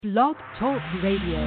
Blog Talk Radio.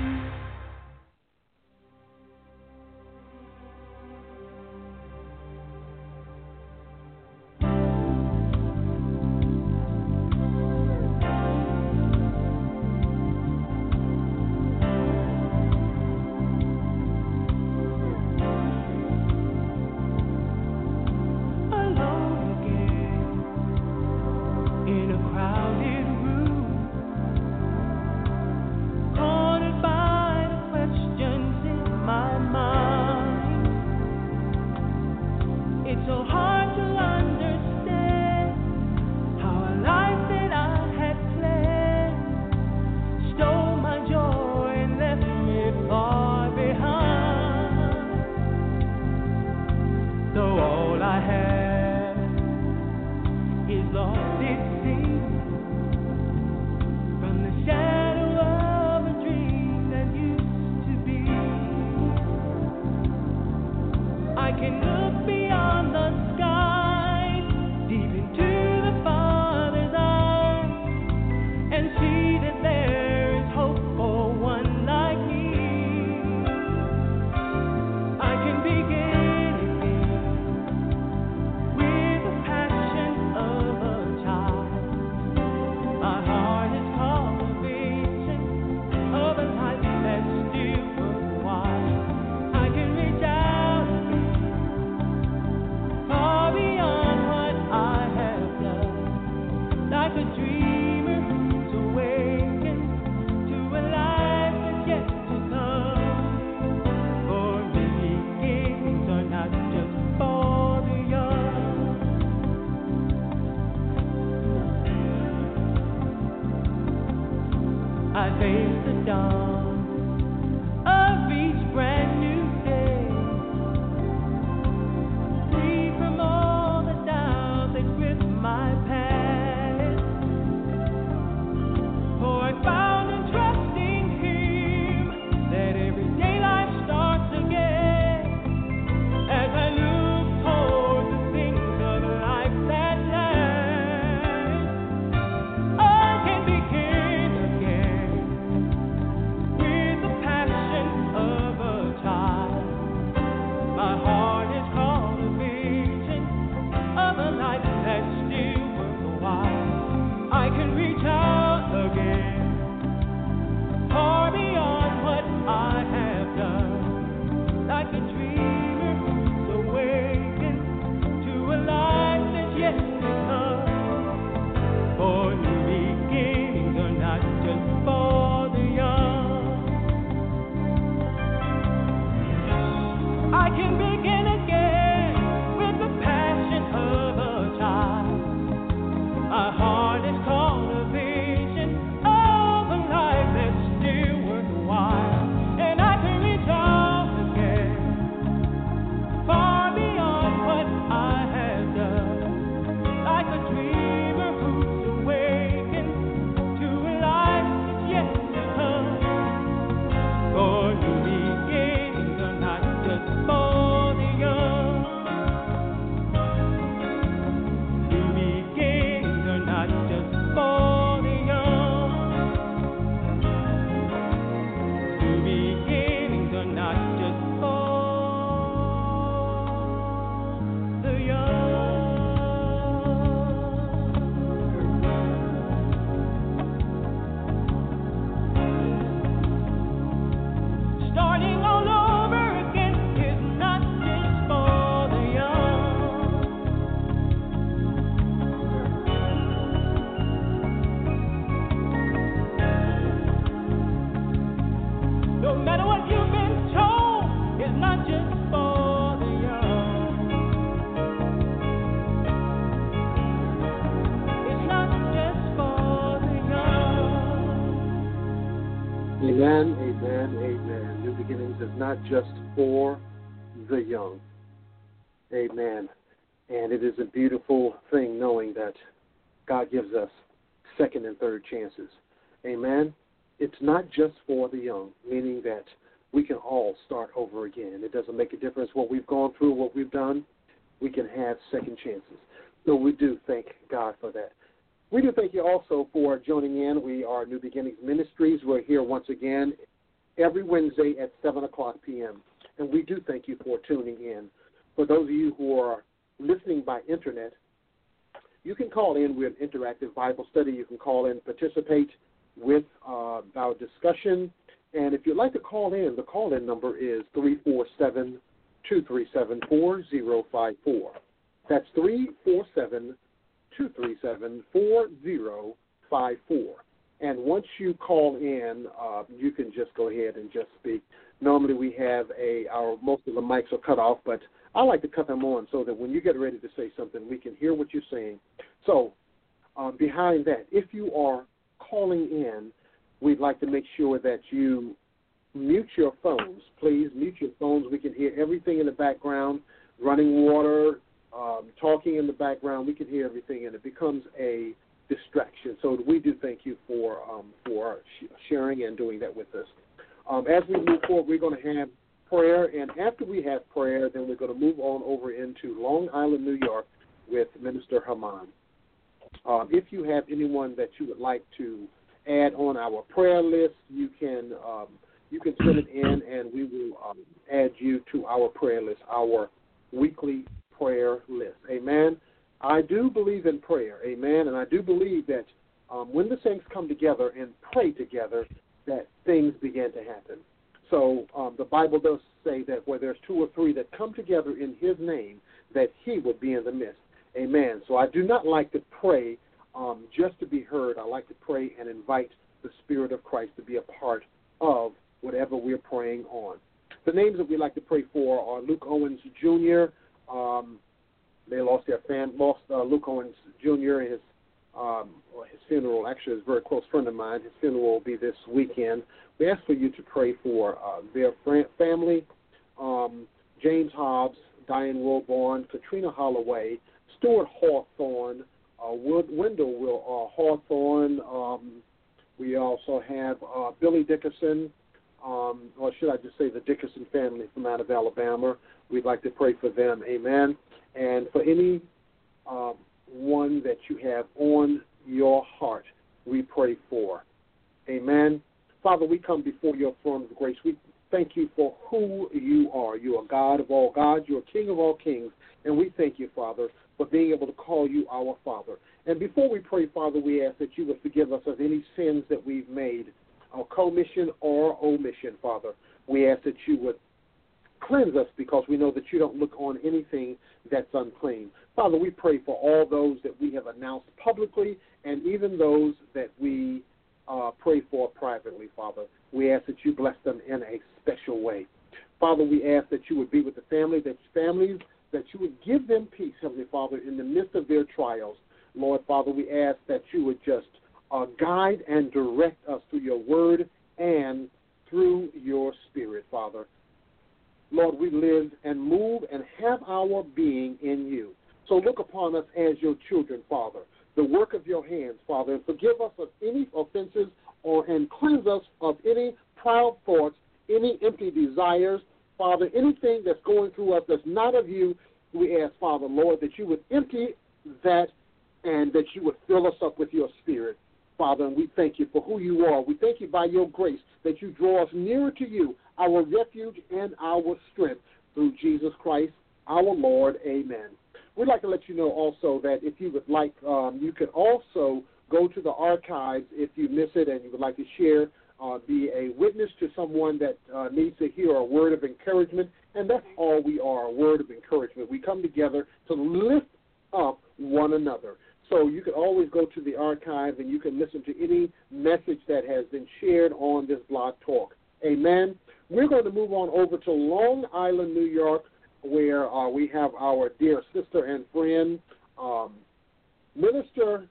Amen, amen, amen. New beginnings is not just for the young. Amen. And it is a beautiful thing knowing that God gives us second and third chances. Amen. It's not just for the young, meaning that we can all start over again. It doesn't make a difference what we've gone through, what we've done. We can have second chances. So we do thank God for that. We do thank you also for joining in. We are New Beginnings Ministries. We're here once again every Wednesday at 7 o'clock p.m., and we do thank you for tuning in. For those of you who are listening by internet, you can call in with interactive Bible study. You can call in, participate with our discussion. And if you'd like to call in, the call-in number is 347-237-4054. That's 347-237-4054. And once you call in, you can just go ahead and just speak. Normally we have most of the mics are cut off, but I like to cut them on so that when you get ready to say something, we can hear what you're saying. So behind that, if you are calling in, we'd like to make sure that you mute your phones. Please mute your phones. We can hear everything in the background, running water, talking in the background. We can hear everything, and it becomes a distraction. So we do thank you for sharing and doing that with us. As we move forward, we're going to have prayer, and after we have prayer, then we're going to move on over into Long Island, New York, with Minister Herman. If you have anyone that you would like to add on our prayer list, you can send it in, and we will add you to our prayer list, our weekly prayer list. Amen. I do believe in prayer. Amen. And I do believe that when the saints come together and pray together, that things begin to happen. So the Bible does say that where there's two or three that come together in his name, that he will be in the midst. Amen. So I do not like to pray just to be heard. I like to pray and invite the Spirit of Christ to be a part of whatever we're praying on. The names that we like to pray for are Luke Owens Jr. They lost Luke Owens Jr. His funeral. Actually, is a very close friend of mine. His funeral will be this weekend. We ask for you to pray for their family, James Hobbs, Diane Wilborn, Katrina Holloway, Stuart Hawthorne, Wendell Hawthorne. We also have Billy Dickerson, or should I just say the Dickerson family from out of Alabama. We'd like to pray for them. Amen. And for any one that you have on your heart, we pray for. Amen. Father, we come before your throne of grace. We thank you for who you are. You are God of all gods. You are King of all kings. And we thank you, Father, for being able to call you our Father. And before we pray, Father, we ask that you would forgive us of any sins that we've made, commission or omission, Father. We ask that you would cleanse us because we know that you don't look on anything that's unclean. Father, we pray for all those that we have announced publicly and even those that we pray for privately, Father. We ask that you bless them in a special way. Father, we ask that you would be with the families, that you would give them peace, Heavenly Father, in the midst of their trials. Lord, Father, we ask that you would just guide and direct us through your word and through your spirit, Father. Lord, we live and move and have our being in you. So look upon us as your children, Father, the work of your hands, Father, and forgive us of any offenses and cleanse us of any proud thoughts, any empty desires, Father, anything that's going through us that's not of you. We ask, Father, Lord, that you would empty that and that you would fill us up with your spirit, Father, and we thank you for who you are. We thank you by your grace that you draw us nearer to you, our refuge and our strength, through Jesus Christ, our Lord. Amen. We'd like to let you know also that if you would like, you could also go to the archives if you miss it and you would like to share, be a witness to someone that needs to hear a word of encouragement, and that's all we are, a word of encouragement. We come together to lift up one another. So you can always go to the archive and you can listen to any message that has been shared on this blog talk. Amen. We're going to move on over to Long Island, New York, where we have our dear sister and friend, Minister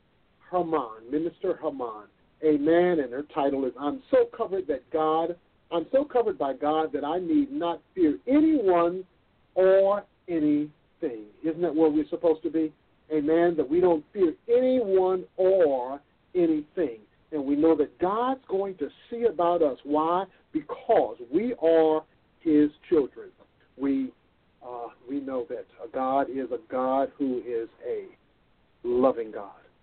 Herman. Amen. And her title is I'm so covered by God that I need not fear anyone or anything. Isn't that where we're supposed to be? Amen. That we don't fear anyone or anything. And we know that God's going to see about us. Why? Because we are his children. We know that God is a God who is a loving God.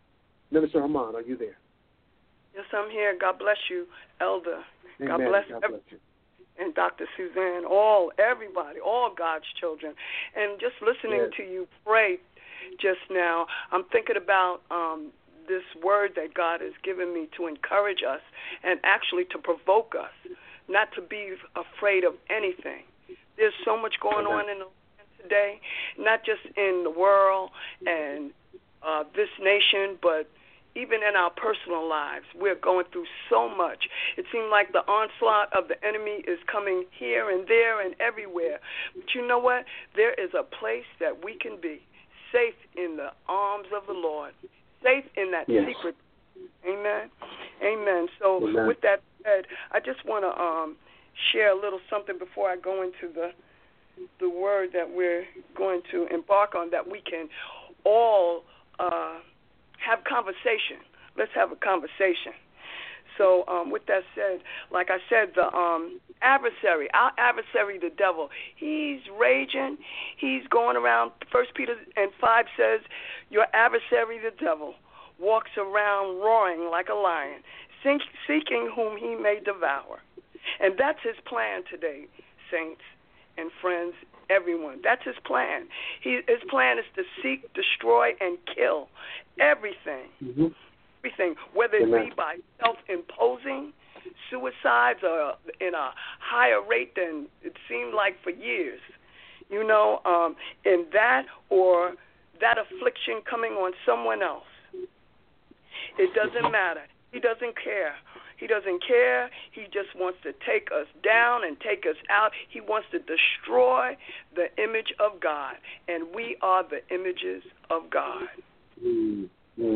Minister Haman, are you there? Yes, I'm here. God bless you, Elder. Amen. God bless you. And Dr. Suzanne, everybody, all God's children. And just listening to you pray just now, I'm thinking about this word that God has given me to encourage us and actually to provoke us, not to be afraid of anything. There's so much going on in the land today, not just in the world and this nation, but even in our personal lives. We're going through so much. It seems like the onslaught of the enemy is coming here and there and everywhere. But you know what? There is a place that we can be safe in the arms of the Lord, safe in that secret. Amen. Amen. So with that said, I just want to share a little something before I go into the word that we're going to embark on, that we can all have conversation. Let's have a conversation. So with that said, like I said, the adversary, our adversary, the devil, he's raging. He's going around. 1 Peter 5 says, your adversary, the devil, walks around roaring like a lion, seeking whom he may devour. And that's his plan today, saints and friends, everyone. That's his plan. His plan is to seek, destroy, and kill everything. Everything, whether it be by self-imposing suicides or in a higher rate than it seemed like for years. You know, in that or that affliction coming on someone else. It doesn't matter. He doesn't care. He doesn't care. He just wants to take us down and take us out. He wants to destroy the image of God, and we are the images of God. He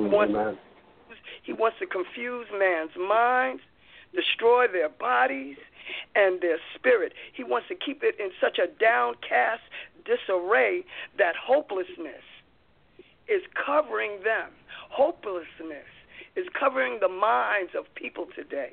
wants to confuse man's minds, destroy their bodies and their spirit. He wants to keep it in such a downcast disarray that hopelessness is covering them. Hopelessness is covering the minds of people today.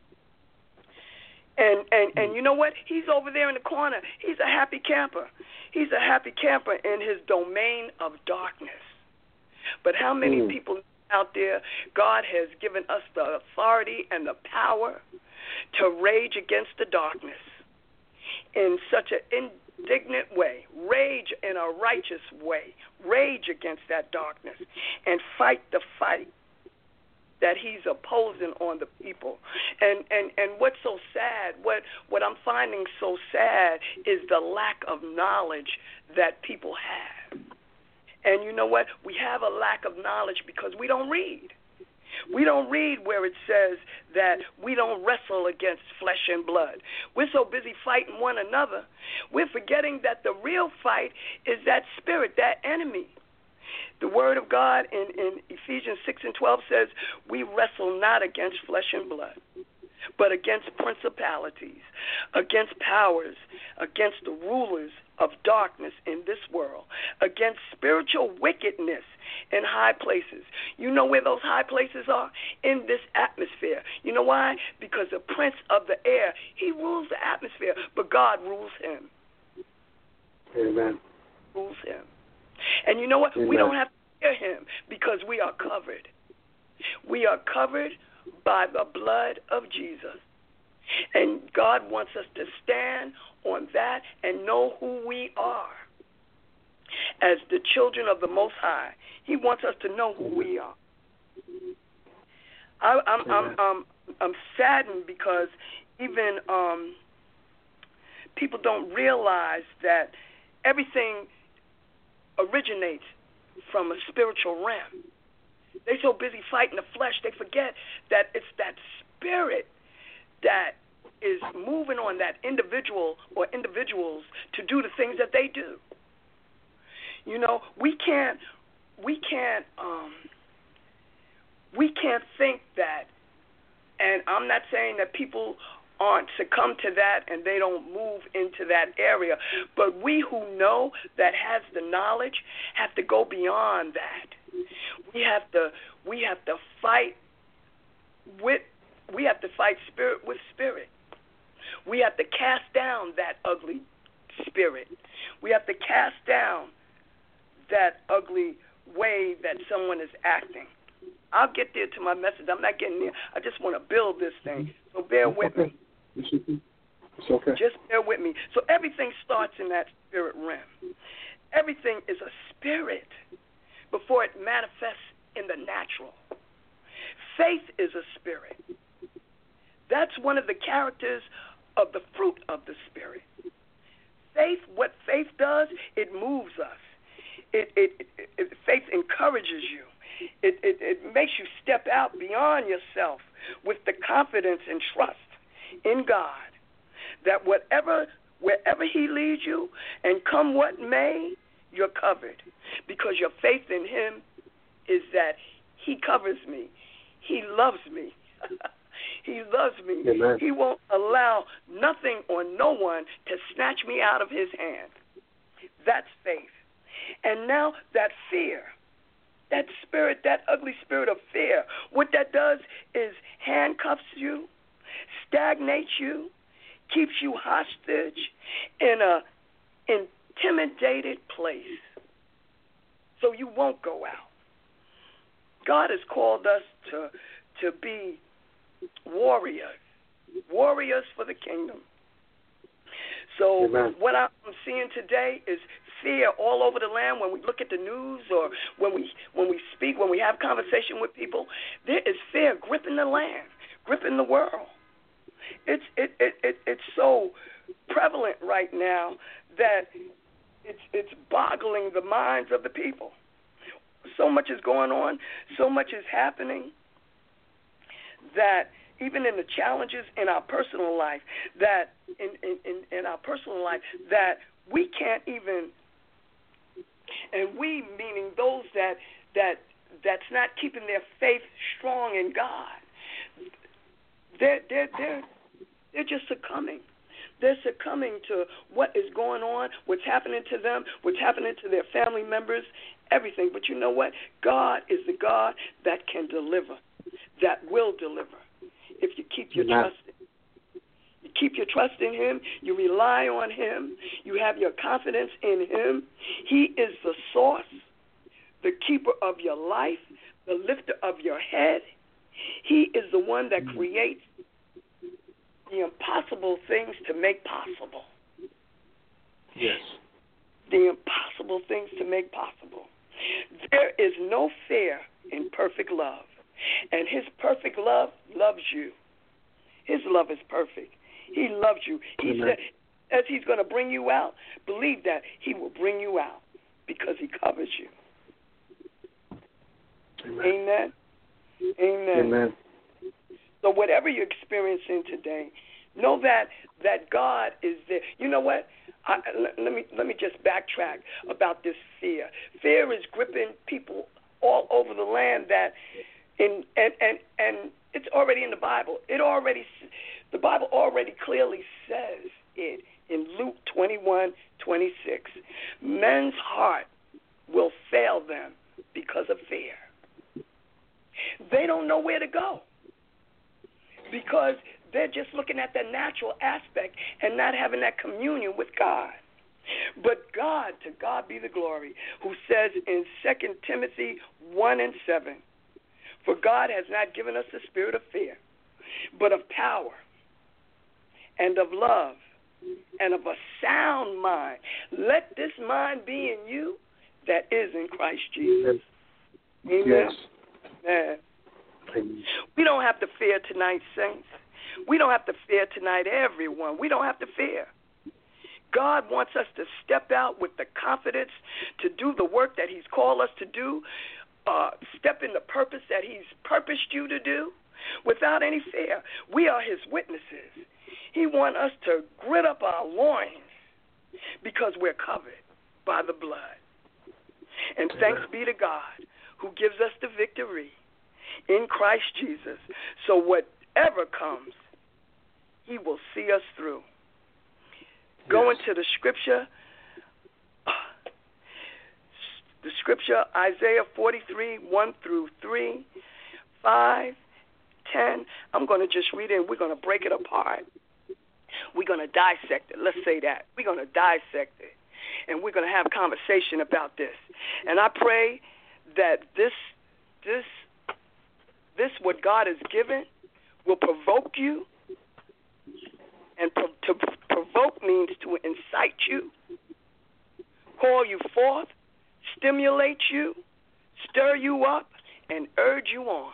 And you know what? He's over there in the corner. He's a happy camper. He's a happy camper in his domain of darkness. But how many people out there, God has given us the authority and the power to rage against the darkness in such an indignant way, rage in a righteous way, rage against that darkness and fight the fight that he's opposing on the people. And what's so sad, what I'm finding so sad is the lack of knowledge that people have. And you know what? We have a lack of knowledge because we don't read. We don't read where it says that we don't wrestle against flesh and blood. We're so busy fighting one another, we're forgetting that the real fight is that spirit, that enemy. The Word of God in Ephesians 6:12 says, we wrestle not against flesh and blood, but against principalities, against powers, against the rulers of darkness in this world, against spiritual wickedness in high places. You know where those high places are? In this atmosphere. You know why? Because the prince of the air, he rules the atmosphere, but God rules him. Amen. Rules him. And you know what? Amen. We don't have to fear him because we are covered. We are covered by the blood of Jesus. And God wants us to stand on that and know who we are. As the children of the Most High, he wants us to know who we are. I'm saddened because even people don't realize that everything originates from a spiritual realm. They're so busy fighting the flesh, they forget that it's that spirit that is moving on that individual or individuals to do the things that they do. You know, we can't think that, and I'm not saying that people aren't succumb to that and they don't move into that area, but we who know that has the knowledge have to go beyond that. We have to fight spirit with spirit. We have to cast down that ugly spirit. We have to cast down that ugly way that someone is acting. I'll get there to my message. I'm not getting there. I just want to build this thing. So bear with me. It's okay. Just bear with me. So everything starts in that spirit realm. Everything is a spirit before it manifests in the natural. Faith is a spirit. That's one of the characters of the fruit of the Spirit. Faith, what faith does, it moves us. Faith encourages you. It makes you step out beyond yourself with the confidence and trust in God that wherever He leads you and come what may, you're covered, because your faith in Him is that He covers me. He loves me. He loves me. Amen. He won't allow nothing or no one to snatch me out of His hand. That's faith. And now that fear, that spirit, that ugly spirit of fear, what that does is handcuffs you, stagnates you, keeps you hostage in a intimidated place. So you won't go out. God has called us to be warriors for the kingdom. So Amen. What I'm seeing today is fear all over the land. When we look at the news or when we speak, when we have conversation with people, there is fear gripping the land, gripping the world. It's so prevalent right now that it's boggling the minds of the people. So much is going on, so much is happening, that even in the challenges in our personal life, that in our personal life, that we can't even, and we meaning those that's not keeping their faith strong in God, they're just succumbing. They're succumbing to what is going on, what's happening to them, what's happening to their family members, everything. But you know what? God is the God that can deliver, that will deliver, if you keep your trust in Him. You keep your trust in Him. You rely on Him. You have your confidence in Him. He is the source, the keeper of your life, the lifter of your head. He is the one that creates the impossible things to make possible. Yes. The impossible things to make possible. There is no fear in perfect love. And His perfect love loves you. His love is perfect. He loves you. He Amen. said, as He's going to bring you out, believe that He will bring you out because He covers you. Amen. Amen. Amen. Amen. So whatever you're experiencing today, know that God is there. You know what? Let me just backtrack about this fear. Fear is gripping people all over the land. And it's already in the Bible. The Bible already clearly says it in Luke 21:26. Men's heart will fail them because of fear. They don't know where to go because they're just looking at the natural aspect and not having that communion with God. But God, to God be the glory, who says in 2 Timothy 1:7, for God has not given us the spirit of fear, but of power and of love and of a sound mind. Let this mind be in you that is in Christ Jesus. Amen. Yes. Amen. We don't have to fear tonight, saints. We don't have to fear tonight, everyone. We don't have to fear. God wants us to step out with the confidence to do the work that He's called us to do, step in the purpose that He's purposed you to do without any fear. We are His witnesses. He wants us to grit up our loins because we're covered by the blood. And thanks be to God who gives us the victory in Christ Jesus. So whatever comes, He will see us through. Going to the scripture, Isaiah 43, 1-3, 5, 10. I'm going to just read it, and we're going to break it apart. We're going to dissect it. Let's say that. We're going to dissect it, and we're going to have a conversation about this. And I pray that this this, what God has given, will provoke you. And to provoke means to incite you, call you forth, stimulate you, stir you up, and urge you on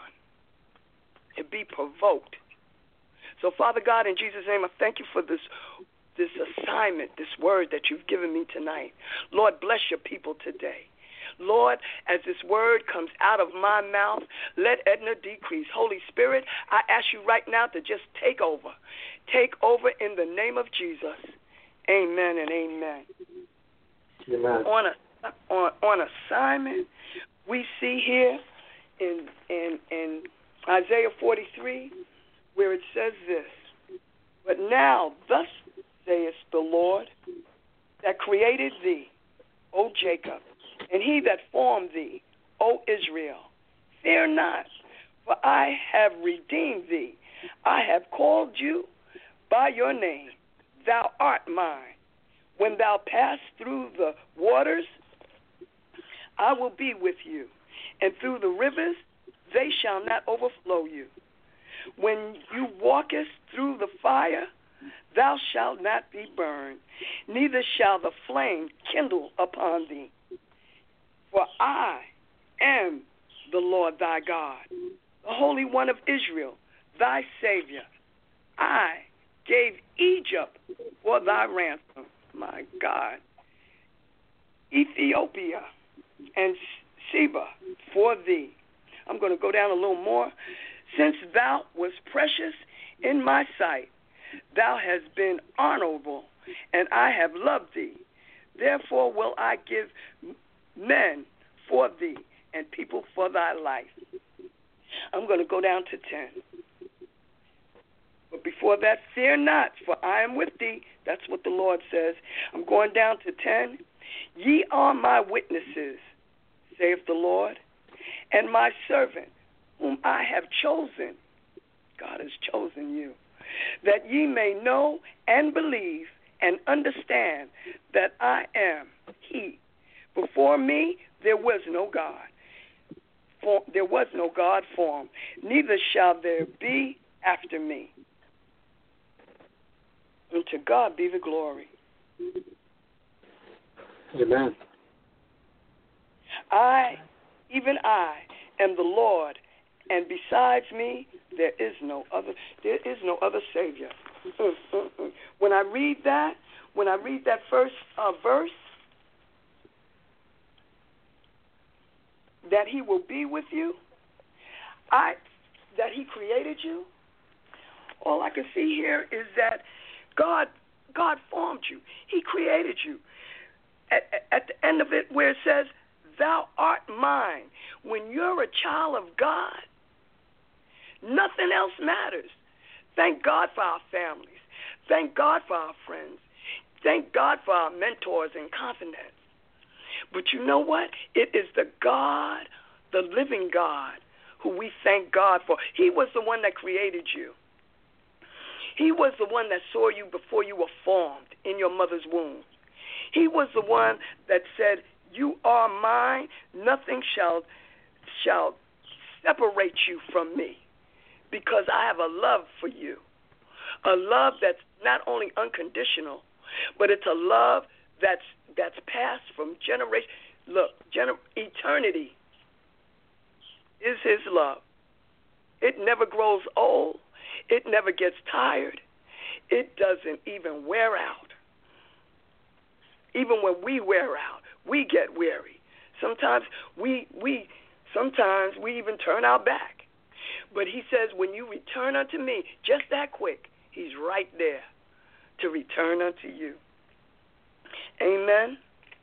to be provoked. So, Father God, in Jesus' name, I thank you for this assignment, this word that you've given me tonight. Lord, bless your people today. Lord, as this word comes out of my mouth, let Edna decrease. Holy Spirit, I ask you right now to just take over. Take over in the name of Jesus. Amen and amen. Amen. On assignment, we see here in Isaiah 43 where it says this, but now thus saith the Lord that created thee, O Jacob, and he that formed thee, O Israel, fear not, for I have redeemed thee. I have called you by your name. Thou art mine. When thou pass through the waters, I will be with you. And through the rivers, they shall not overflow you. When you walkest through the fire, thou shalt not be burned, neither shall the flame kindle upon thee. For I am the Lord thy God, the Holy One of Israel, thy Savior. I gave Egypt for thy ransom, my God, Ethiopia and Sheba for thee. I'm going to go down a little more. Since thou wast precious in my sight, thou hast been honorable, and I have loved thee. Therefore will I give men for thee and people for thy life. I'm going to go down to 10. But before that, fear not, for I am with thee. That's what the Lord says. I'm going down to 10. Ye are my witnesses, saith the Lord, and my servant, whom I have chosen. God has chosen you, that ye may know and believe and understand that I am he. Before me there was no God. There was no God formed, neither shall there be after me. And to God be the glory. Amen. Even I, am the Lord, and besides me there is no other Savior. When I read that first verse, that he will be with you, that he created you, all I can see here is that God formed you. He created you. At the end of it where it says, thou art mine. When you're a child of God, nothing else matters. Thank God for our families. Thank God for our friends. Thank God for our mentors and confidants. But you know what? It is the God, the living God, who we thank God for. He was the one that created you. He was the one that saw you before you were formed in your mother's womb. He was the one that said, you are mine, nothing shall separate you from me, because I have a love for you, a love that's not only unconditional, but it's a love that's passed from generation. Look, eternity is his love. It never grows old. It never gets tired. It doesn't even wear out. Even when we wear out, we get weary. Sometimes we even turn our back. But he says, when you return unto me, just that quick, he's right there to return unto you. Amen.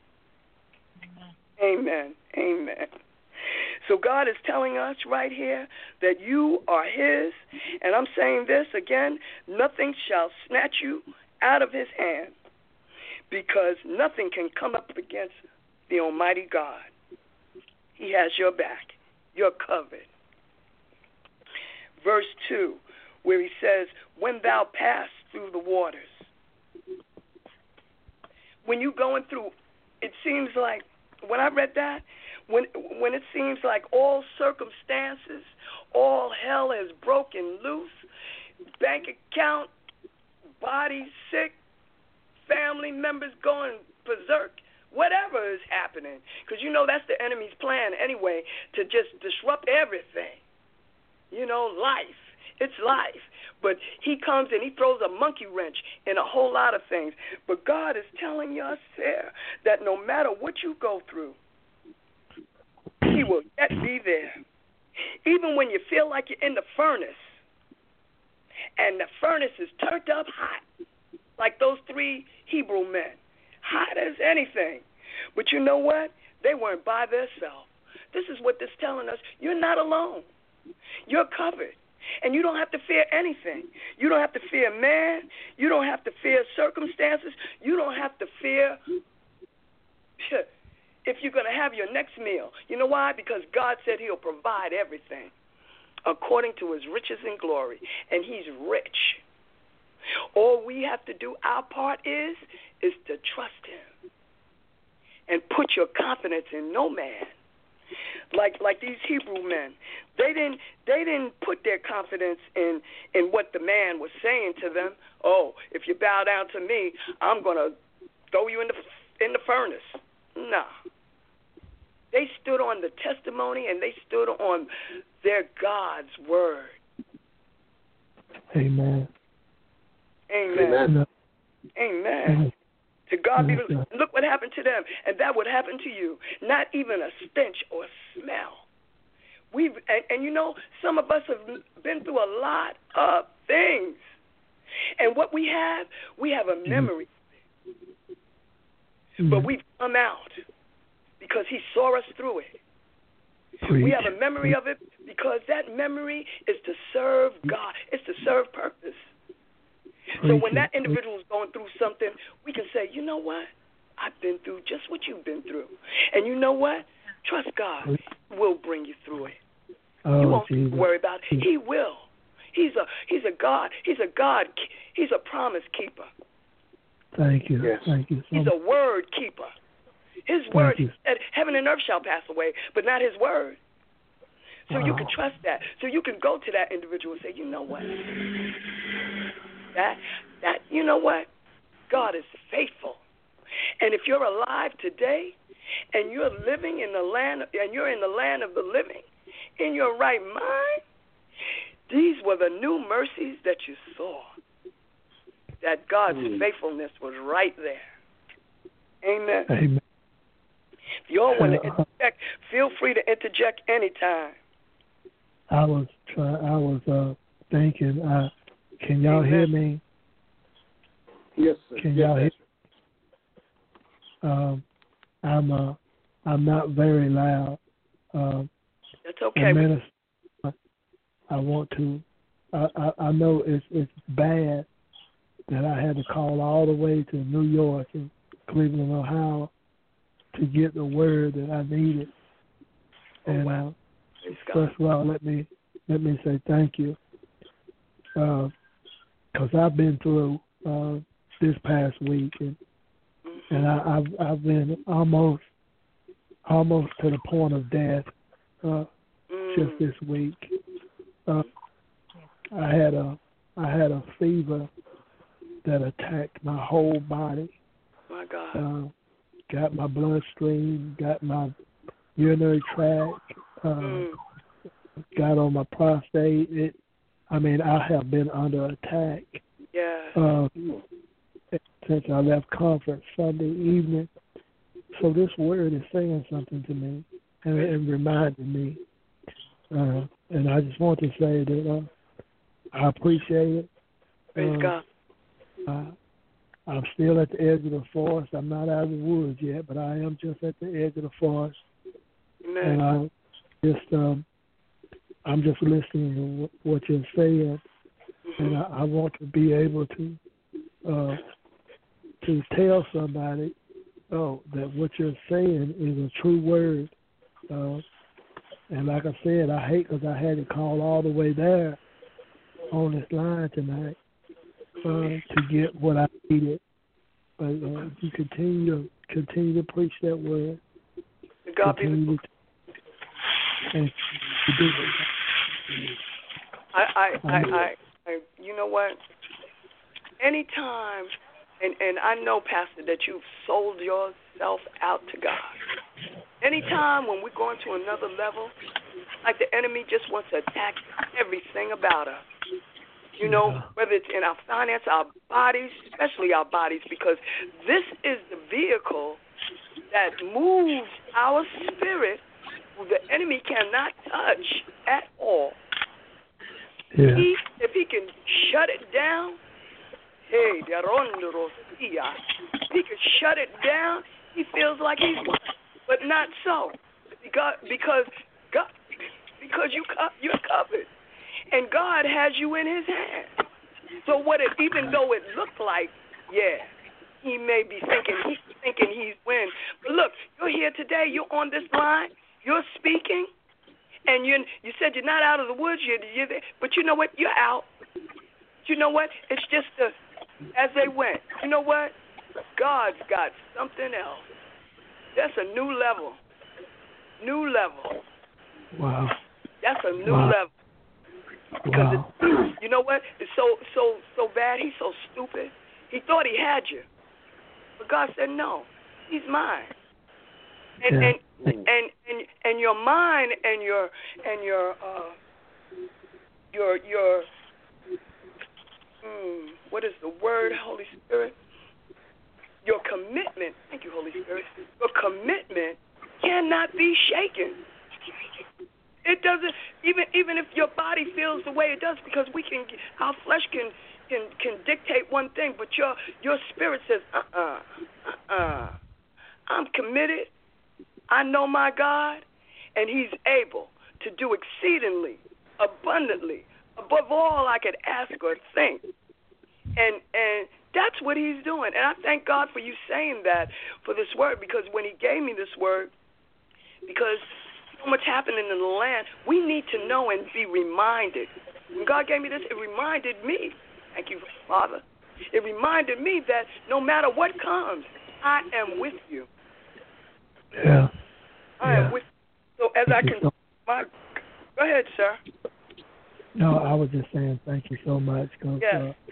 Amen. Amen. So God is telling us right here that you are his. And I'm saying this again, nothing shall snatch you out of his hand, because nothing can come up against the Almighty God. He has your back. You're covered. Verse 2, where he says, when thou pass through the waters. When you're going through, it seems like, when I read that, when it seems like all circumstances, all hell has broken loose, bank account, body sick, family members going berserk, whatever is happening, because that's the enemy's plan anyway, to just disrupt everything. Life. It's life. But he comes and he throws a monkey wrench in a whole lot of things. But God is telling us there that no matter what you go through, he will yet be there. Even when you feel like you're in the furnace, and the furnace is turned up hot, like those 3 Hebrew men, hot as anything. But you know what? They weren't by themselves. This is what this is telling us. You're not alone. You're covered. And you don't have to fear anything. You don't have to fear man. You don't have to fear circumstances. You don't have to fear if you're going to have your next meal. You know why? Because God said he'll provide everything according to his riches and glory. And he's rich. All we have to do, our part is to trust him and put your confidence in no man. Like these Hebrew men, they didn't put their confidence in what the man was saying to them. Oh, if you bow down to me, I'm gonna throw you in the furnace. No, they stood on the testimony and they stood on their God's word. Amen. Amen. Amen. Amen. To God be the, look what happened to them, and that would happen to you. Not even a stench or smell. And some of us have been through a lot of things, and what we have a memory, but we've come out because He saw us through it. Preach. We have a memory of it because that memory is to serve God. It's to serve purpose. So when that individual is going through something, we can say, you know what? I've been through just what you've been through. And you know what? Trust God. We'll bring you through it. You won't worry about it. He will. He's a God. He's a God. He's a promise keeper. Thank you. Yes. Thank you. He's a word keeper. His word, he said, heaven and earth shall pass away, but not his word. So you can trust that. So you can go to that individual and say, you know what? You know what? God is faithful. And if you're alive today and you're living in the land, and you're in the land of the living, in your right mind, these were the new mercies that you saw. That God's faithfulness was right there. Amen. Amen. If you all want to interject, feel free to interject anytime. I was thinking, can y'all hear me? Yes, sir. Can y'all hear me? I'm not very loud. That's okay. I want to. I know it's bad that I had to call all the way to New York and Cleveland, Ohio, to get the word that I needed. And first of all, let me say thank you, because I've been through this past week, and I've been almost to the point of death just this week. I had a fever that attacked my whole body. My God. Got my bloodstream, got my urinary tract, got on my prostate. I have been under attack. Yeah. Since I left conference Sunday evening. So this word is saying something to me and reminding me. And I just want to say that I appreciate it. Praise God. I'm still at the edge of the forest. I'm not out of the woods yet, but I am just at the edge of the forest. Amen. And I'm just listening to what you're saying, and I want to be able to tell somebody, that what you're saying is a true word. And like I said, I hate because I had to call all the way there on this line tonight to get what I needed. But you continue to preach that word. God be the and to do it. I you know what? Anytime, and I know, Pastor, that you've sold yourself out to God. Anytime when we're going to another level, like the enemy just wants to attack everything about us. You know, whether it's in our finance, our bodies, especially our bodies, because this is the vehicle that moves our spirit, who the enemy cannot touch at all. Yeah. If he can shut it down, if he can shut it down, he feels like he's won. But not so, because you're covered, and God has you in His hand. So even though it looked like, he may be thinking he's win. But look, you're here today. You're on this line. You're speaking, and you said you're not out of the woods. You're there, but you know what? You're out. You know what? It's just as they went. You know what? God's got something else. That's a new level. New level. Wow. That's a new level. Because you know what? It's so bad. He's so stupid. He thought he had you, but God said no. He's mine. And your mind and your what is the word, Holy Spirit? Your commitment. Thank you, Holy Spirit. Your commitment cannot be shaken. It doesn't, even if your body feels the way it does, because our flesh can dictate one thing, but your spirit says, I'm committed. I know my God, and He's able to do exceedingly, abundantly, above all I could ask or think. And that's what He's doing. And I thank God for you saying that, for this word, because when He gave me this word, because so much happening in the land, we need to know and be reminded. When God gave me this, it reminded me, thank you, Father, it reminded me that no matter what comes, I am with you. Yeah. I am with you. So as I can, go ahead, sir. No, I was just saying thank you so much, because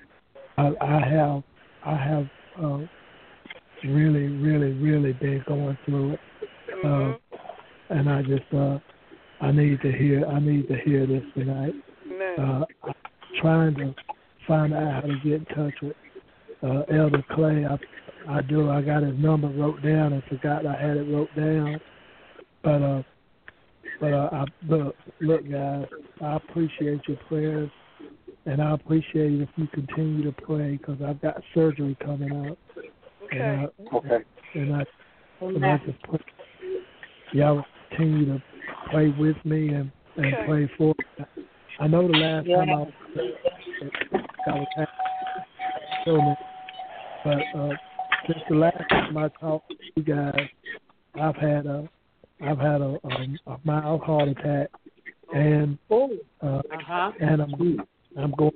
I have really, really, really been going through it. And I just I need to hear this tonight. I'm trying to find out how to get in touch with Elder Clay. I got his number wrote down and forgot I had it wrote down. But look, guys, I appreciate your prayers, and I appreciate it if you continue to pray, because I've got surgery coming up. Okay. And I just pray. Y'all continue to pray with me and pray for me. I know the last time I was having, but since the last time I talked to you guys, I've had a mild heart attack, and I'm going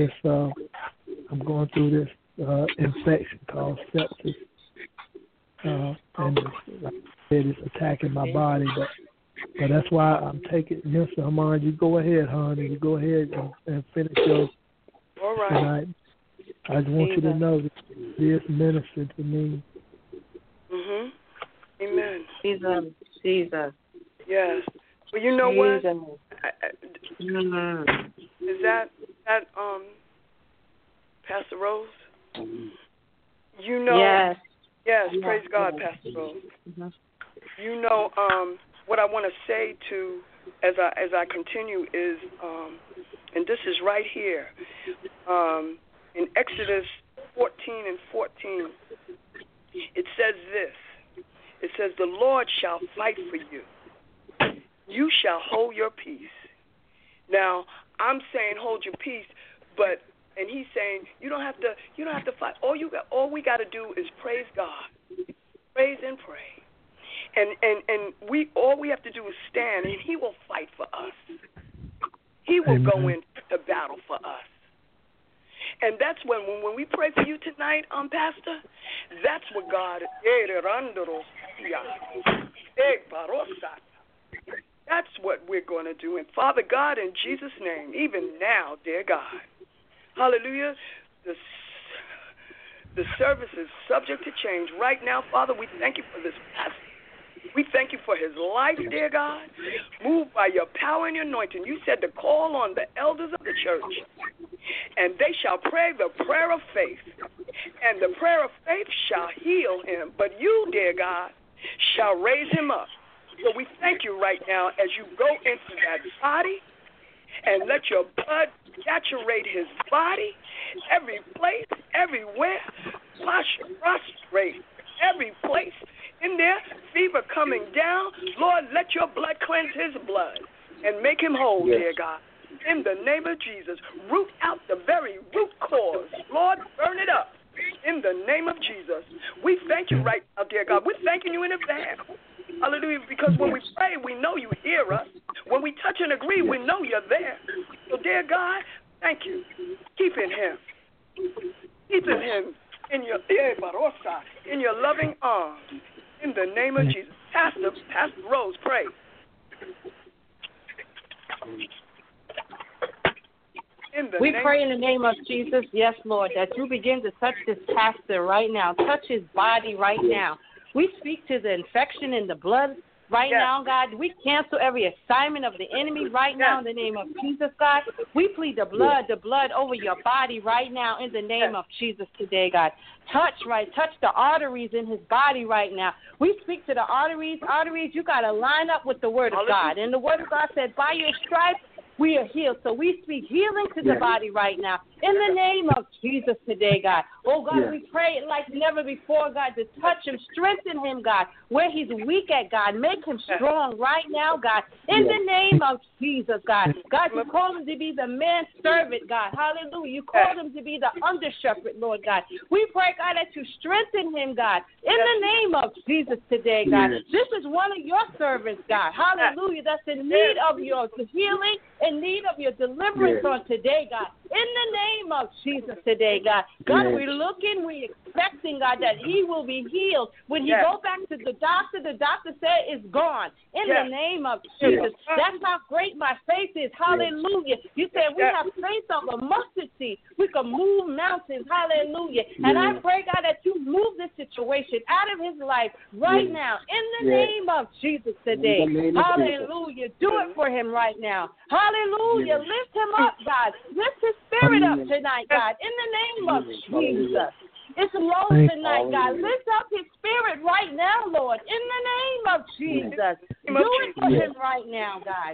through this infection called sepsis, and it's attacking my body, but that's why I'm taking Mr. Hamon. You go ahead, honey. You go ahead and finish yours tonight. I just want you to know that this ministered to me. Amen. Jesus. Yes. Well, you know what? Is that Pastor Rose? You know. Yes. Praise God, Pastor Rose. You know, what I want to say to, as I continue is, and this is right here, in Exodus 14:14, it says this. It says, the Lord shall fight for you. You shall hold your peace. Now, I'm saying hold your peace, and he's saying you don't have to fight. All we got to do is praise God. Praise and pray. And all we have to do is stand, and He will fight for us. He will go into battle for us. And that's when we pray for you tonight, Pastor, that's what God, That's what we're going to do. And Father God, in Jesus' name, even now, dear God, hallelujah, the service is subject to change. Right now, Father, we thank you for this pastor. We thank you for his life, dear God. Move by your power and your anointing. You said to call on the elders of the church, and they shall pray the prayer of faith, and the prayer of faith shall heal him. But you, dear God, shall raise him up. So we thank you right now as you go into that body and let your blood saturate his body, every place, everywhere, prostrate every place in there, fever coming down. Lord, let your blood cleanse his blood and make him whole, dear God. In the name of Jesus, root out the very root cause. Lord, burn it up. In the name of Jesus, we thank you right now, dear God. We're thanking you in advance. Hallelujah, because when we pray, we know you hear us. When we touch and agree, we know you're there. So, dear God, thank you. Keeping him in your loving arms. In the name of Jesus. Pastor Rose, pray. We pray in the name of Jesus, yes, Lord, that you begin to touch this pastor right now. Touch his body right now. We speak to the infection in the blood right now, God. We cancel every assignment of the enemy right now in the name of Jesus, God. We plead the blood over your body right now in the name of Jesus today, God. Touch the arteries in his body right now. We speak to the arteries. Arteries, you got to line up with the word of God. And the word of God said, by your stripes, we are healed. So we speak healing to the body right now. In the name of Jesus today, God. Oh, God, we pray like never before, God, to touch him, strengthen him, God, where he's weak at, God. Make him strong right now, God. In the name of Jesus, God. God, you called him to be the man servant, God. Hallelujah. You called him to be the under shepherd, Lord God. We pray, God, that you strengthen him, God. In the name of Jesus today, God. This is one of your servants, God. Hallelujah. That's in need of your healing, in need of your deliverance on today, God. In the name of Jesus today, God. God, we're looking, we're expecting, God, that he will be healed. When he go back to the doctor said it's gone. In the name of Jesus. That's how great my faith is. Hallelujah. You said we have faith of a mustard seed. We can move mountains. Hallelujah. And I pray, God, that you move this situation out of his life right now. In the name of Jesus today. Hallelujah. Do it for him right now. Hallelujah. Lift him up, God. Lift his spirit up tonight, God. In the name of Jesus. It's low tonight, God. Lift up his spirit right now, Lord. In the name of Jesus. Do it for him right now, God.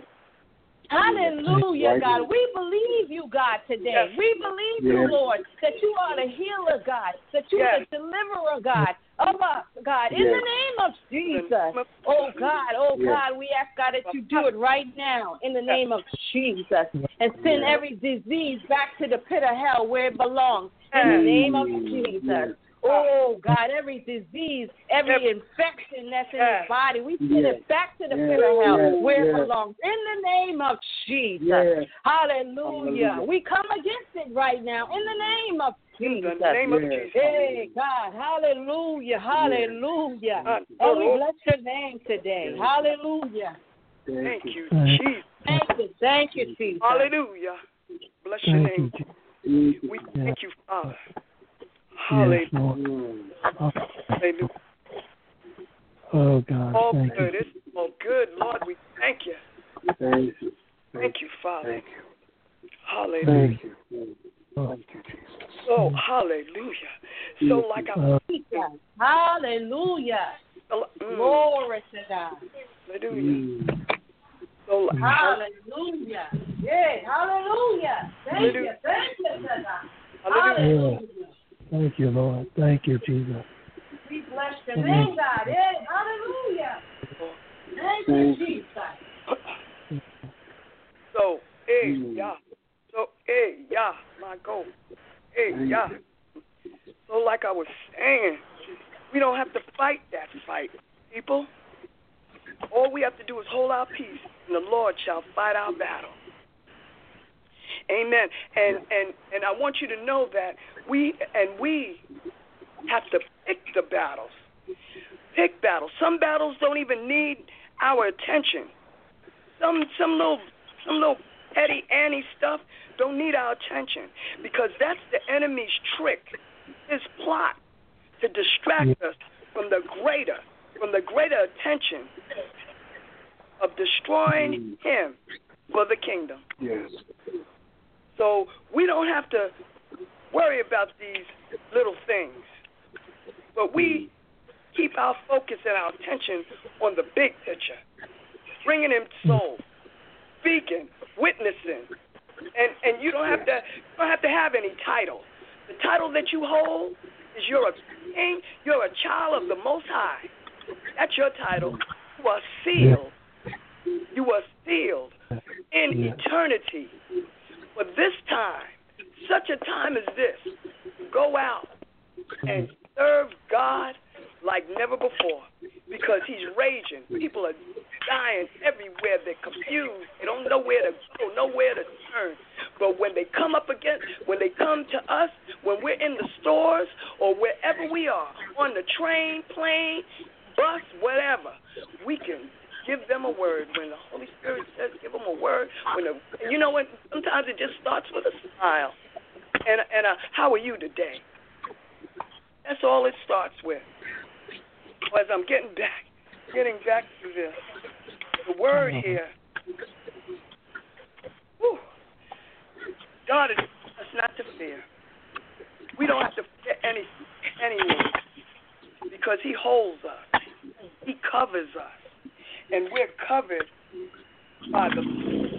Hallelujah, God. We believe you, God, today. We believe you, Lord, that you are the healer, God, that you are the deliverer, God, of us, God. In the name of Jesus. Oh, God, we ask, God, that you do it right now in the name of Jesus and send every disease back to the pit of hell where it belongs in the name of Jesus. Oh, God, every disease, every infection that's in his body, we send it back to the pit of hell where it belongs. In the name of Jesus. Hallelujah. We come against it right now in the name of Jesus. In the name of Jesus. Hey, God. Hallelujah. Hallelujah. And we bless your name today. Hallelujah. Thank you, Jesus. Thank you, Jesus. Hallelujah. Bless your name. We thank you, Father. Hallelujah. Hallelujah. Oh, God. All thank good. you. It's all good. Lord, we thank you. Thank you. Thank you, Father. Thank you. Hallelujah. Thank you. Thank you, Jesus. Oh, hallelujah. So like I Hallelujah. Glory to God. Hallelujah. So hallelujah. Yeah, hallelujah. Thank you. Thank you, God. Hallelujah. Thank you, Lord. Thank you, Jesus. We bless your name, God. Yeah, hallelujah. Thank you, Jesus. So, my goal. So like I was saying, we don't have to fight that fight, people. All we have to do is hold our peace, and the Lord shall fight our battle. Amen. And I want you to know that we have to pick the battles. Pick battles. Some battles don't even need our attention. some little petty Annie stuff don't need our attention, because that's the enemy's trick, his plot to distract us from the greater attention of destroying him for the kingdom. Yes. So we don't have to worry about these little things, but we keep our focus and our attention on the big picture, bringing him souls, speaking, witnessing, and you don't have to have any title. The title that you hold is you're a king, you're a child of the Most High. That's your title. You are sealed. You are sealed in eternity. For this time, such a time as this, go out and serve God like never before, because he's raging. People are dying everywhere. They're confused. They don't know where to go, nowhere to turn. But when they come to us, when we're in the stores or wherever we are, on the train, plane, bus, whatever, we can give them a word. When the Holy Spirit says give them a word, you know what? Sometimes it just starts with a smile. And how are you today? That's all it starts with. As I'm getting back to the word here. Whew. God is us not to fear. We don't have to fear anyone, because he holds us. He covers us. And we're covered by the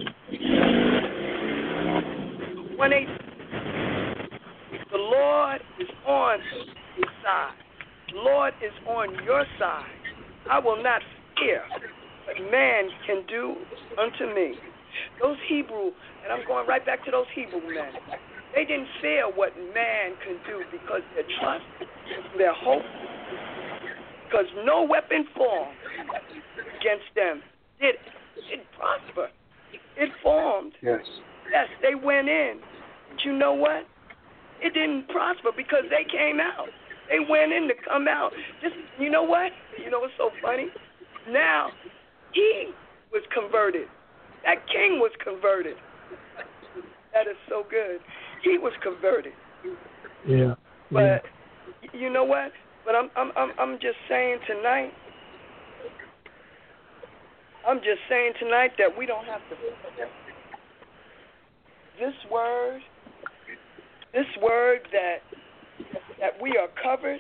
1-8. The Lord is on your side. The Lord is on your side. I will not fear what man can do unto me. Those Hebrew, and I'm going right back to those Hebrew men, they didn't fear what man can do, because their trust, their hope, because no weapon formed against them did prosper. It formed. Yes. Yes, they went in. But you know what? It didn't prosper because they came out. They went in to come out. Just, you know what? You know what's so funny? Now, he was converted. That king was converted. That is so good. He was converted. Yeah. But you know what? But I'm just saying tonight. I'm just saying tonight that we don't have to. This word that we are covered.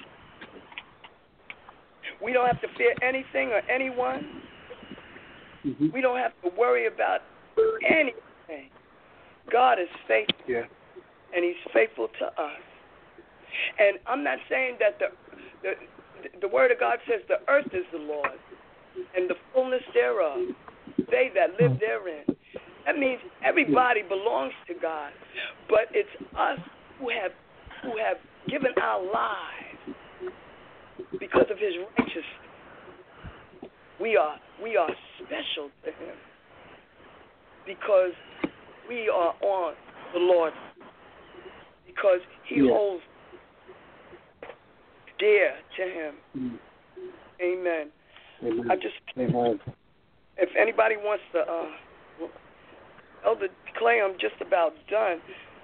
We don't have to fear anything or anyone. Mm-hmm. We don't have to worry about anything. God is faithful, and he's faithful to us. And I'm not saying that the word of God says the earth is the Lord, and the fullness thereof, they that live therein. That means everybody belongs to God, but it's us who have given our lives because of his righteousness. We are special to him because we are on the Lord, because he holds dear to him. Amen. Amen. If anybody wants to, Elder Clay, I'm just about done.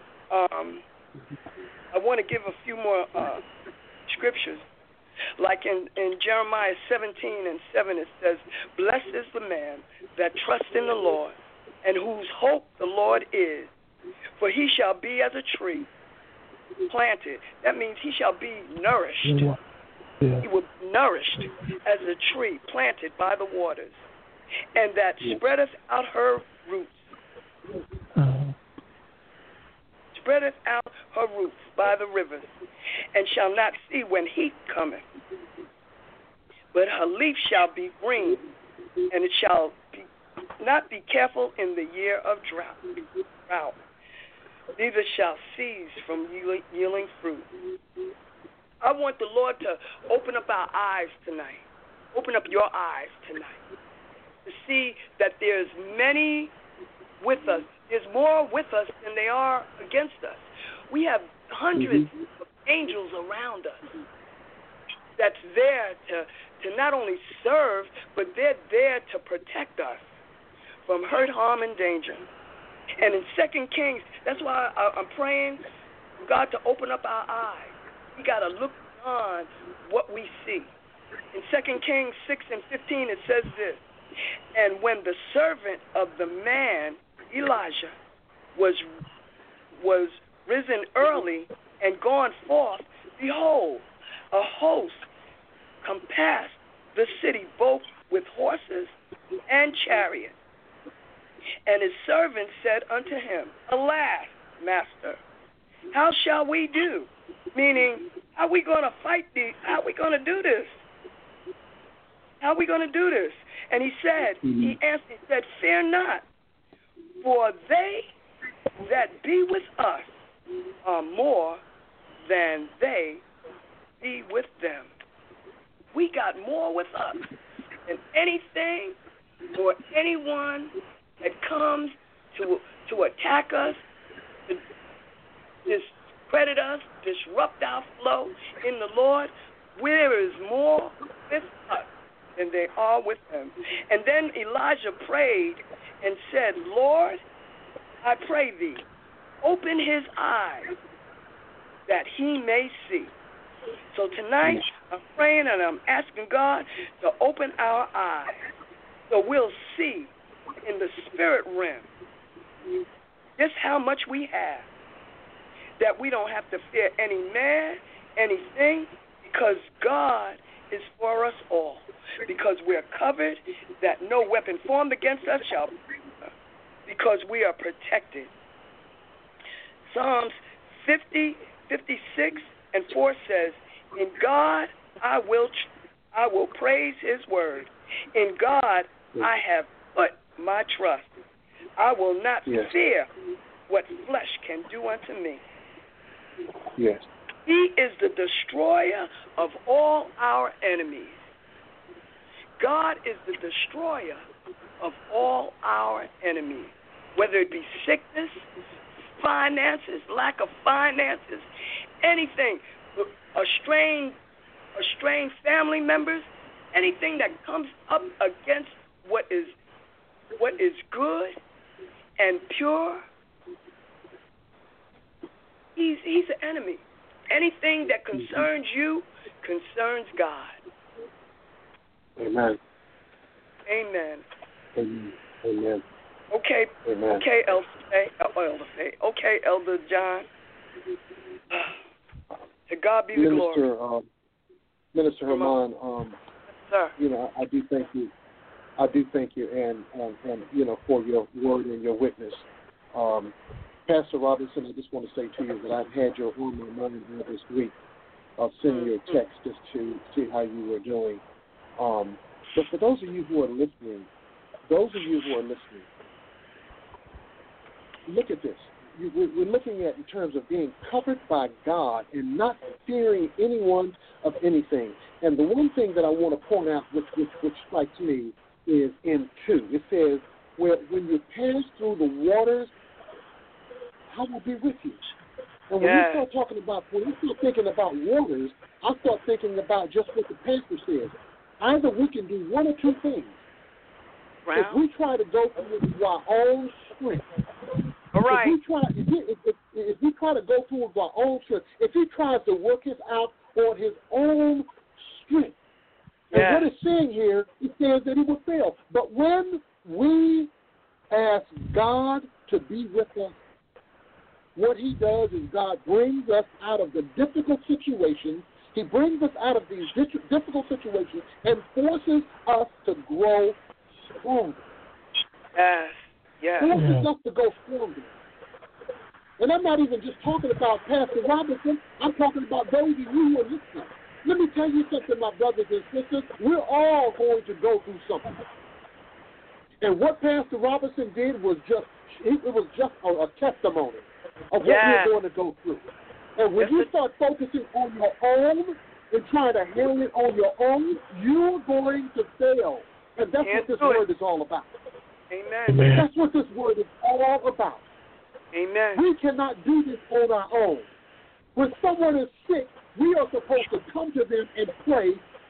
I want to give a few more scriptures. Like in Jeremiah 17:7, it says, "Blessed is the man that trusts in the Lord, and whose hope the Lord is. For he shall be as a tree planted." That means he shall be nourished. Yeah. He will be nourished as a tree planted by the waters, and that spreadeth out her roots. Spreadeth out her roots by the rivers, and shall not see when heat cometh. But her leaf shall be green, and it shall not be careful in the year of drought. Neither shall cease from yielding fruit. I want the Lord to open up our eyes tonight. Open up your eyes tonight to see that there's many with us. There's more with us than they are against us. We have hundreds of angels around us that's there to not only serve, but they're there to protect us. from hurt, harm, and danger. And in 2 Kings, that's why I'm praying for God to open up our eyes. We got to look beyond what we see. In 2 Kings 6:15, it says this, and when the servant of the man, Elijah, was risen early and gone forth, behold, a host compassed the city both with horses and chariots. And his servant said unto him, alas, master, how shall we do? Meaning, how are we going to fight these? How are we going to do this? How are we going to do this? And he said, he answered, he said, fear not, for they that be with us are more than they be with them. We got more with us than anything or anyone that comes to attack us, to discredit us, disrupt our flow in the Lord. There is more with us than they are with them. And then Elijah prayed and said, Lord, I pray thee, open his eyes that he may see. So tonight, I'm praying and I'm asking God to open our eyes so we'll see in the spirit realm just how much we have, that we don't have to fear any man, anything, because God is for us all, because we're covered, that no weapon formed against us shall prosper, because we are protected. Psalms 50:56-4 says, in God I will praise his word. In God I have put my trust. I will not fear what flesh can do unto me. Yes. He is the destroyer of all our enemies. God is the destroyer of all our enemies, whether it be sickness, finances, lack of finances, anything, estranged family members, anything that comes up against what is good and pure. He's an enemy. Anything that concerns you concerns God. Amen. Amen. Amen. Okay. Amen. Okay, Elder Faye. Okay, Elder John. To God be the glory. Minister Herman, sir. You know, I do thank you. And you know, for your word and your witness. Pastor Robinson, I just want to say to you that I've had your on my mind this week of sending you a text just to see how you were doing. But for those of you who are listening, look at this. We're looking at in terms of being covered by God and not fearing anyone of anything. And the one thing that I want to point out, which strikes me, is in 2. It says, when you pass through the waters, I will be with you. And when you start thinking about waters, I start thinking about just what the pastor says. Either we can do one or two things. Wow. If we try to go through our own strength, all right. If we try to go through our own strength, if he tries to work it out on his own strength, and what it's saying here, it says that he will fail. But when we ask God to be with us, what he does is God brings us out of the difficult situations. He brings us out of these difficult situations and forces us to grow stronger. Yes. Forces us to go stronger. And I'm not even just talking about Pastor Robinson. I'm talking about those of you who are listening. Let me tell you something, my brothers and sisters. We're all going to go through something. And what Pastor Robinson did was just a testimony of what we're going to go through. And when you start focusing on your own and trying to handle it on your own, you're going to fail. And that's what this word is all about. Amen. That's what this word is all about. Amen. We cannot do this on our own. When someone is sick, we are supposed to come to them and pray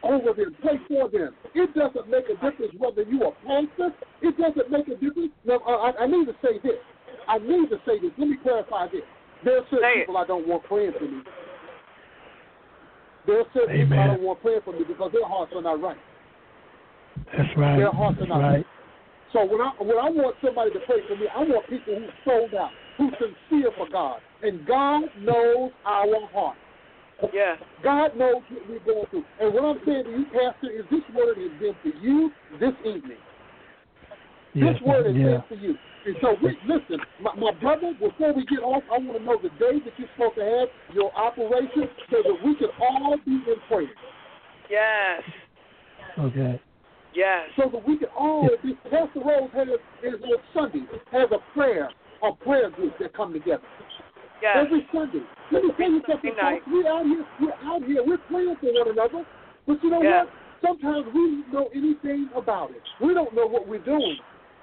over them, pray for them. It doesn't make a difference whether you are pastor. It doesn't make a difference. Now, I need to say this. Let me clarify this. There are certain people I don't want praying for me. There are certain people I don't want praying for me because their hearts are not right. That's right. Their hearts are not right. So when I want somebody to pray for me, I want people who sold out, who's sincere for God. And God knows our heart. Yeah. God knows what we're going through. And what I'm saying to you, Pastor, is this word has been for you this evening. This word has been for you. And so, listen, my brother, before we get off, I want to know the day that you're supposed to have your operation so that we can all be in prayer. Yes. Okay. Yes. So that we can all be. Pastor Rose is on Sunday, has a prayer group that come together. Yes. Every Sunday. Let me tell you something. We're out here, we're praying for one another. But you know what? Sometimes we don't know anything about it. We don't know what we're doing.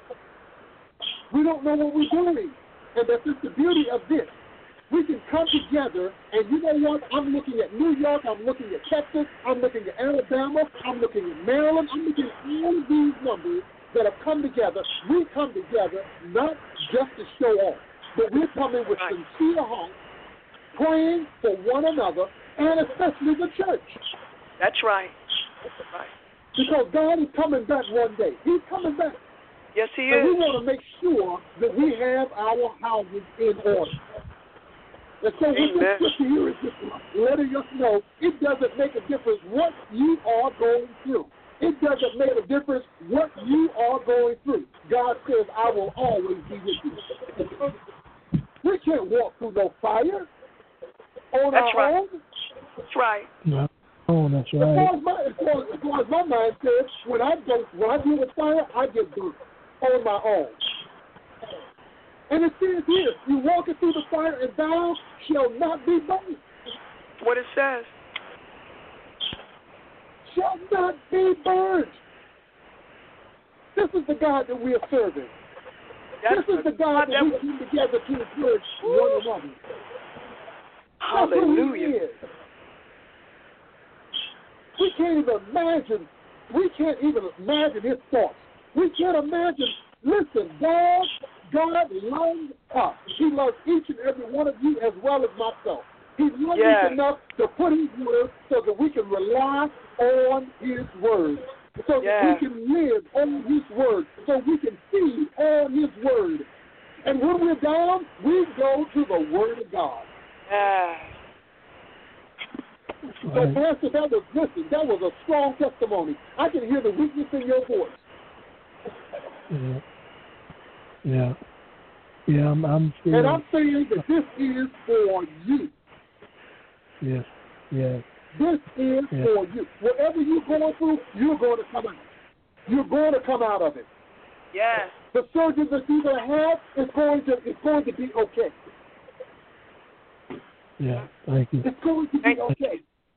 We don't know what we're doing. And that's just the beauty of this. We can come together, and you know what? I'm looking at New York, I'm looking at Texas, I'm looking at Alabama, I'm looking at Maryland, I'm looking at all of these numbers that have come together. We come together not just to show off, but we're coming with sincere hearts, praying for one another, and especially the church. That's right. That's right. Because God is coming back one day. He's coming back. Yes, He is. And we want to make sure that we have our houses in order. And so what this scripture here is just letting us know it doesn't make a difference what you are going through. It doesn't make a difference what you are going through. God says, I will always be with you. We can't walk through no fire on our own. That's right. No. Oh, that's right. As far as my mind says, when I deal with fire, I get burnt on my own. And it says here, you walking through the fire, and thou shalt not be burned. What it says. Shall not be burned. This is the God that we are serving. This is the God that we come together to encourage one another. Hallelujah. We can't even imagine his thoughts. We can't imagine. Listen, God loves us. He loves each and every one of you as well as myself. He loves us enough to put his word so that we can rely on his word. So that we can live on his word. So we can feed on his word. And when we're down, we go to the word of God. So, Pastor, that was a strong testimony. I can hear the weakness in your voice. Yeah, I'm still. And I'm saying that this is for you. Yes. This is for you. Whatever you're going through, you're going to come out. You're going to come out of it. Yes. The surgery that you're going to have is going to be okay. Yeah, thank you. It's going to be okay.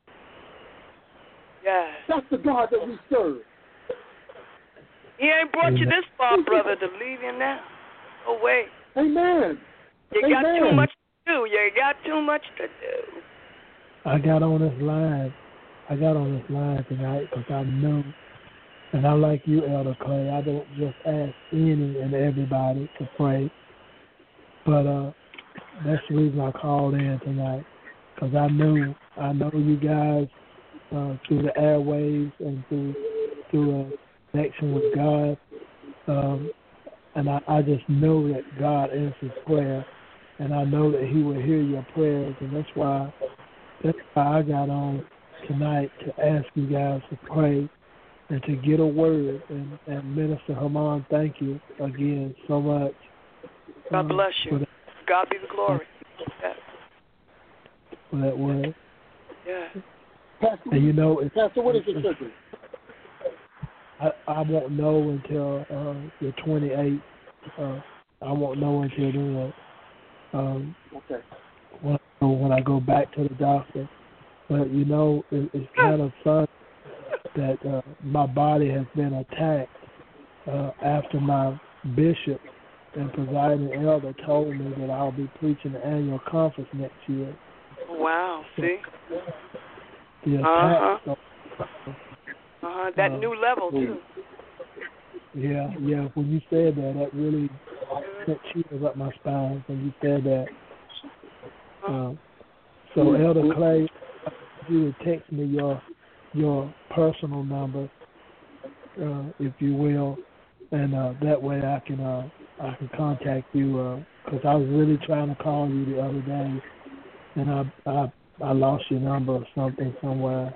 Yes. That's the God that we serve. He ain't brought you this far, brother, to leave you now. No way. Amen. You got too much to do. You got too much to do. I got on this line tonight because I know, and I'm like you, Elder Clay, I don't just ask any and everybody to pray, but that's the reason I called in tonight, because I know you guys through the airwaves and through a connection with God, and I just know that God answers prayer, and I know that He will hear your prayers, and that's why I got on tonight to ask you guys to pray and to get a word. And Minister Herman, thank you again so much. God bless you. God be the glory. For that word. Yeah. Pastor, Pastor, what is your surgery? I won't know until the 28th. I won't know until then. Okay. When I go back to the doctor. But, it's kind of fun that my body has been attacked after my bishop and presiding elder told me that I'll be preaching the annual conference next year. Wow, see? The attack that new level, too. Yeah. When you said that really sent chills up my spine when you said that. So, Elder Clay, you would text me your personal number, if you will, and that way I can contact you, because I was really trying to call you the other day, and I lost your number or something somewhere.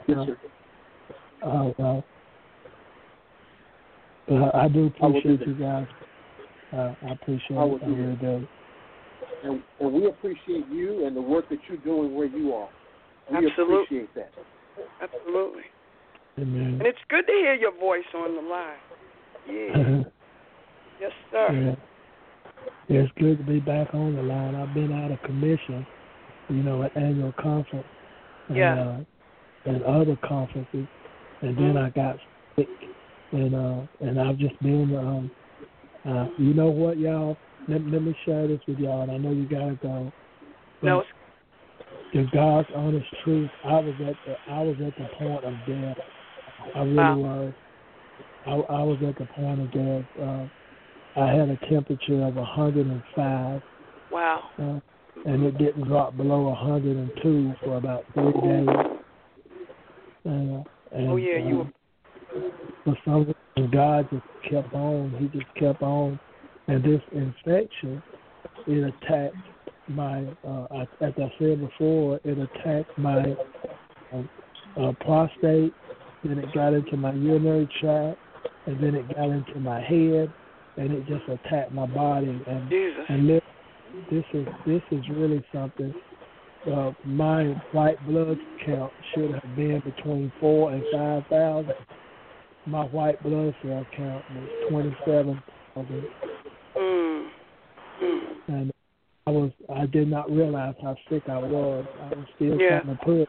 I do appreciate you guys. I appreciate it. I really do. And we appreciate you and the work that you're doing where you are. We appreciate that. Absolutely. Amen. And it's good to hear your voice on the line. Yeah. Yes, sir. Yeah, it's good to be back on the line. I've been out of commission, at annual conference and other conferences, and then I got sick, and I've just been, you know what, y'all? Let me share this with y'all, and I know you gotta go. No. The God's honest truth, I was at the point of death. I really was. I was at the point of death. I had a temperature of 105. Wow. And it didn't drop below 102 for about 3 days. And for some reason, God just kept on. He just kept on. And this infection, it attacked my, as I said before, it attacked my prostate, then it got into my urinary tract, and then it got into my head, and it just attacked my body. And this is really something. My white blood count should have been between 4,000 and 5,000. My white blood cell count was 27,000. And I did not realize how sick I was. I was still trying to push,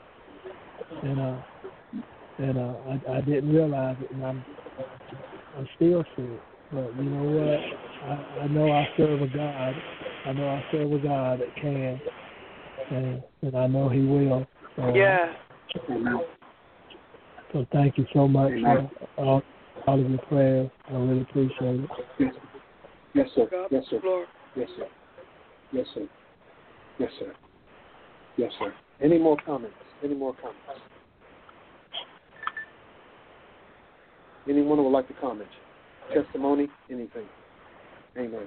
and I didn't realize it, and I'm still sick. But you know what? I know I serve a God. I know I serve a God that can, and I know He will. So thank you so much for all of your prayers. I really appreciate it. Yes, sir. Yes, sir. Yes, sir. Yes, sir. Yes, sir. Yes, sir. Any more comments? Anyone would like to comment? Testimony? Anything? Amen.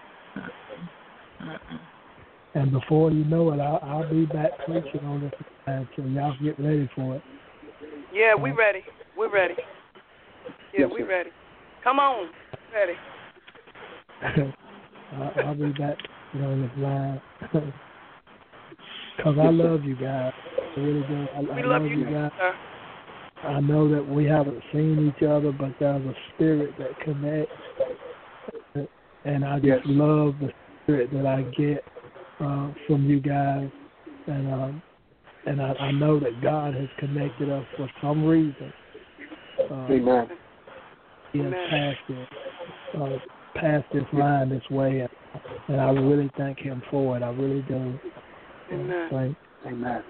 And before you know it, I'll be back preaching on this time, so y'all get ready for it. Yeah, we ready. We're ready. Yeah, we ready. Come on. Ready. I'll be back on this line. Because I love you guys. I really do. I love you guys. Sir. I know that we haven't seen each other, but there's a spirit that connects. And I just love the spirit that I get from you guys. And I know that God has connected us for some reason. Amen. He has passed this line this way, and I really thank Him for it. I really do. Amen. Amen.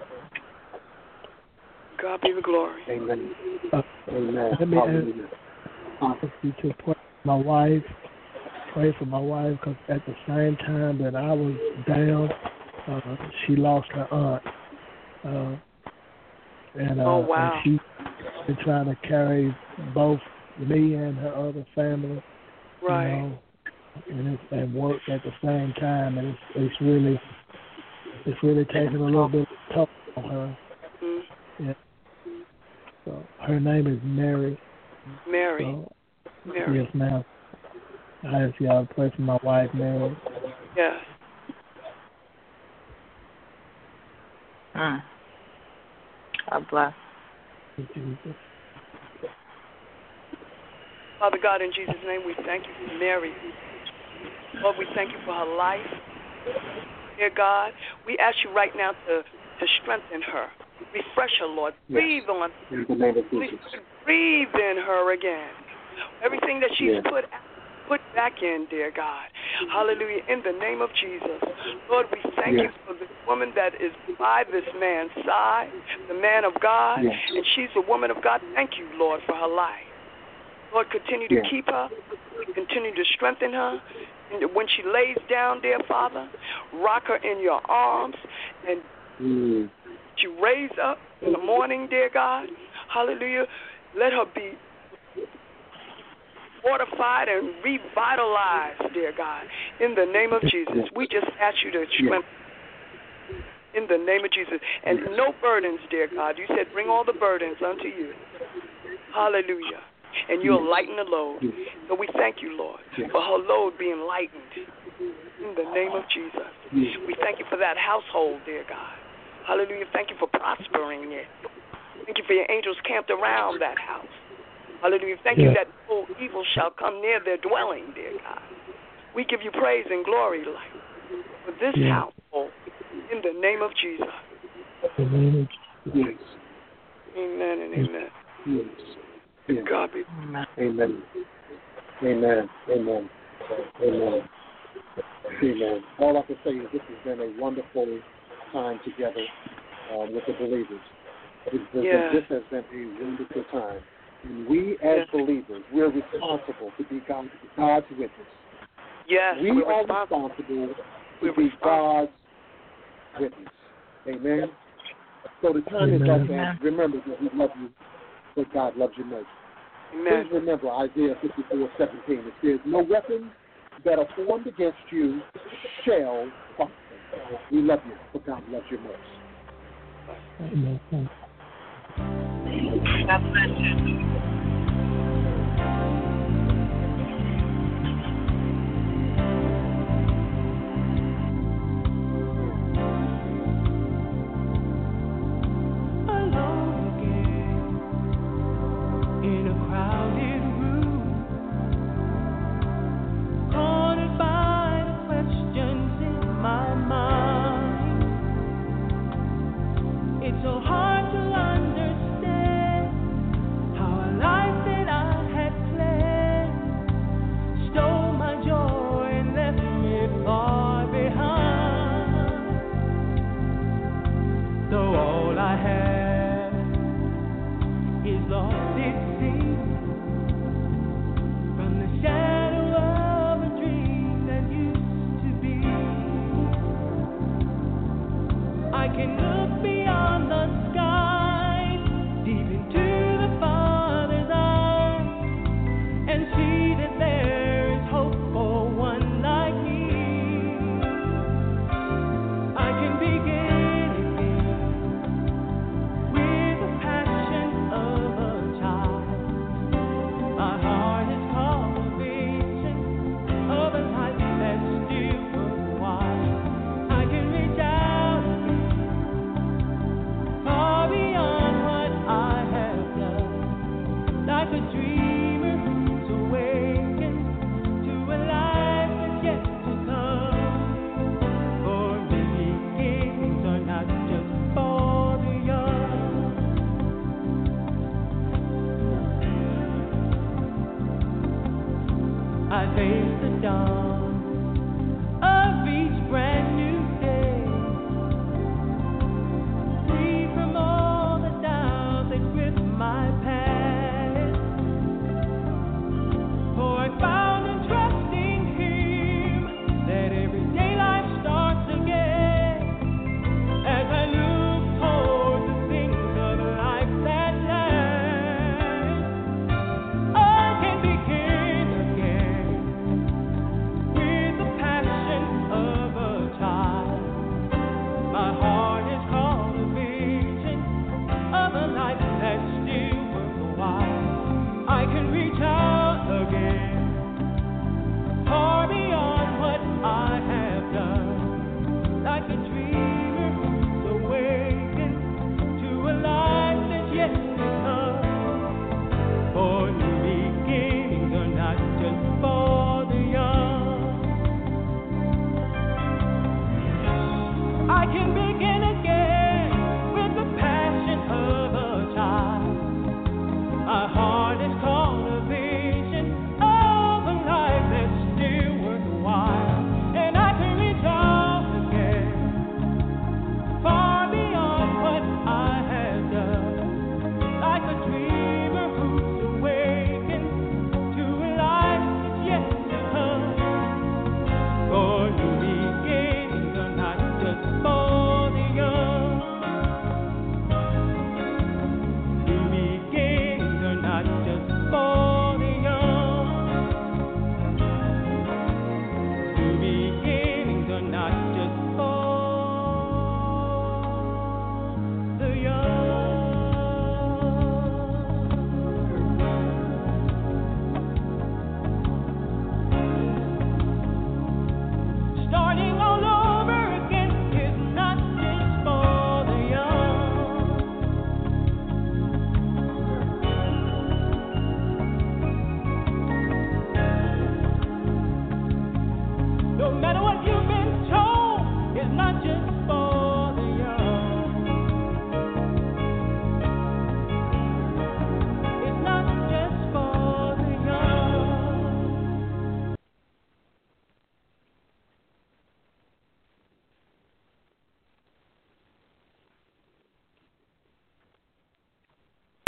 God be the glory. Amen. Amen. Let me ask you to pray for my wife. Pray for my wife, because at the same time that I was down, she lost her aunt. And she's been trying to carry both me and her other family. Right. And work at the same time, and it's really taking a little bit of toll on her. Mm-hmm. Yeah. So her name is Mary. Mary. Yes, ma'am. I ask y'all to pray for my wife, Mary. Yes. God bless. Jesus. Father God, in Jesus' name, we thank you for Mary. Lord, we thank you for her life. Dear God, we ask you right now to strengthen her. Refresh her, Lord. Breathe on her. In the name of Jesus. Breathe in her again. Everything that she's put back in, dear God. Hallelujah. In the name of Jesus. Lord, we thank you for this woman that is by this man's side, the man of God, and she's a woman of God. Thank you, Lord, for her life. Lord, continue to keep her, continue to strengthen her. And when she lays down, dear Father, rock her in your arms, and she raise up in the morning, dear God. Hallelujah. Let her be fortified and revitalized, dear God. In the name of Jesus, we just ask you to strengthen. In the name of Jesus. And no burdens, dear God. You said bring all the burdens unto you. Hallelujah. And you'll lighten the load. So we thank you, Lord, for her load being lightened. In the name of Jesus. We thank you for that household, dear God. Hallelujah. Thank you for prospering it. Thank you for your angels camped around that house. Hallelujah. Thank you that no evil shall come near their dwelling, dear God. We give you praise and glory, Lord, for this household. In the name of Jesus. Amen. Yes. Amen and amen. Yes. Yes. God be. Amen. Amen. Amen. Amen. Amen. Amen. All I can say is this has been a wonderful time together with the believers. This has been a wonderful time. And we as believers, we're responsible to be God's witness. Yes, we are responsible to be God's witness. Amen. So the time is up, and remember that we love you, but God loves you most. Amen. Please remember Isaiah 54:17. It says, "No weapon that are formed against you shall prosper." We love you, but God loves you most. Amen. God bless you. I face the dawn.